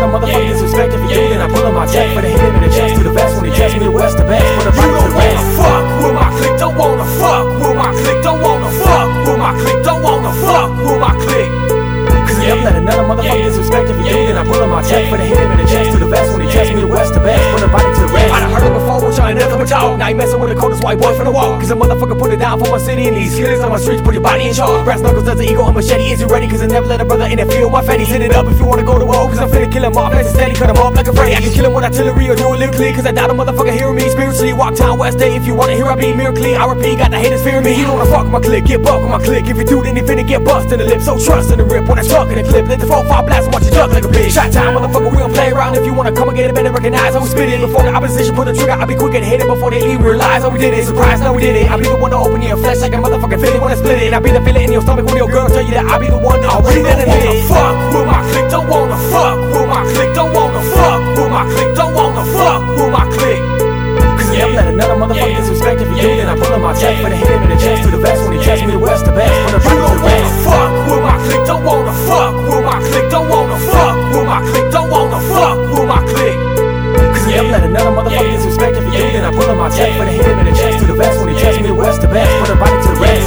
another motherfucker disrespect. If you do, then I pull on my check for the hit him in the chest to the vest when he dressed me the west the best. Put a body to the rest. Fuck with my clique, don't wanna fuck with my clique, don't wanna fuck with my clique, don't wanna fuck with my clique. Cause you never let another motherfucker disrespect. If you do, then I pull on my check for the hit him in the chest to the vest when he dressed me the west the best. Put a body to the rest. I done heard it before, which I ain't nothing but y'all. Now you messing with the coldest white boy from the wall. Cause a motherfucker put it down for my city and these killers on my streets, put your body in charge. Brass knuckles does the ego, a machete, is you ready? Cause I never let a brother interfere with my fatties. Hit it up if you wanna go to war, cause I'm finna kill him off. Nice and steady, cut him off like a Freddy. I can kill him with artillery or do it lyrically, cause I doubt a motherfucker hearing me spiritually. Walk town West Day if you wanna hear I be miraculously. I repeat, got the haters fearing me. You don't wanna fuck with my clique, get buck with my clique. If you do, then you finna get bust in the lip. So trust in the rip when I struck in the clip. Let the 4-5 blast and watch you duck like a bitch. Shot time, motherfucker, we don't play around. If you wanna come and get it, better recognize how we spit it. Before the opposition put the trigger, I'll be quick and hit it before they even realize how we did it. Surprise, now we did it. I'll be the one to open your flesh like a motherfucking fitty when I split it. And I'll be the feeling in your stomach when your girl tell you that I'll be the one already that admit it. Fuck with my clique, don't wanna fuck with my clique, don't wanna fuck with my clique, don't wanna fuck with my clique. Cause you never let another motherfucker disrespect. If you do, then I pull on my check for the hit him in the chest to the vest when he dressed me the west the best. Put a body to the rest. Fuck with my clique, don't wanna fuck with my clique, don't wanna fuck with my clique, don't wanna fuck with my clique. Cause you never let another motherfucker disrespect. If you do, then I pull on my check for the hit him in the chest to the vest when he dressed me the west the best. Put a body to the rest.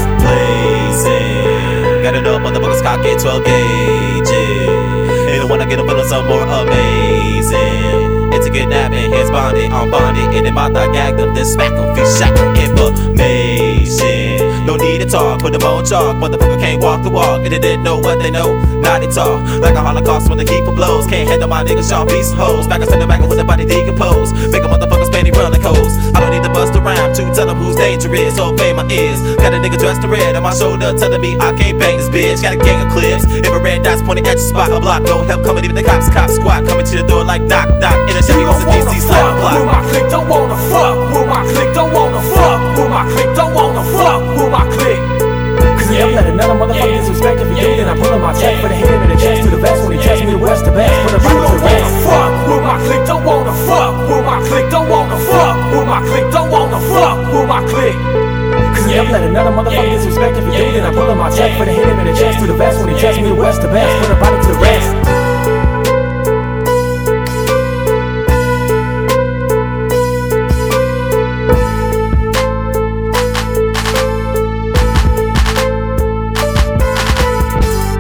Blazing, got enough motherfuckers cock it 12 gauges. Ain't the one I get them feeling some more amazing. It's a kidnapping, hands bonded, I'm bonded. And then my thigh gagged them, then smack them, feet shot them, information. No need to talk, put them on chalk. Motherfucker can't walk the walk, and they didn't know what they know. Now they talk like a Holocaust when they keep for blows. Can't handle my niggas, y'all piece of hoes. Back and send them back with the body decomposed. Make a motherfucker's panty run like hoes. I don't need to bust a rhyme to tell them who's dangerous. So pay my ears. Got a nigga dressed in red on my shoulder, telling me I can't bang this bitch. Got a gang of clips. If a red dot's pointing at your spot, a block, no help coming. Even the cops squad coming to the door like knock. In a Chevy on the DC slide block. With my clique, don't wanna fuck with my clique, don't wanna fuck with my clique, don't wanna fuck with my clique. Cause you never let another motherfucker disrespect. If you do, then I pull on my check for the hit him in the chest to the vest when he dressed me the west the best. Put a body to the rest. Fuck with my clique, don't wanna fuck with my clique, don't wanna fuck with my clique, don't wanna fuck with my clique. Cause you never let another motherfucker disrespect. If you do, then I pull on my check for the hit him in the chest to the vest when he dressed me the west the best. Put a body to the rest.